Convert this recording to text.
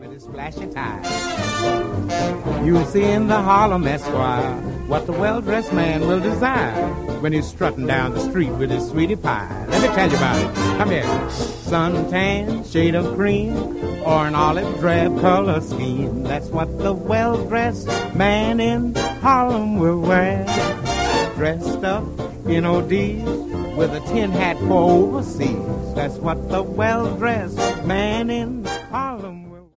with his flashy tie. You'll see in the Harlem Esquire what the well-dressed man will desire when he's strutting down the street with his sweetie pie. Let me tell you about it. Come here. Suntan, shade of cream, or an olive drab color scheme. That's what the well-dressed man in Harlem will wear. Dressed up in ODs with a tin hat for overseas. That's what the well-dressed man in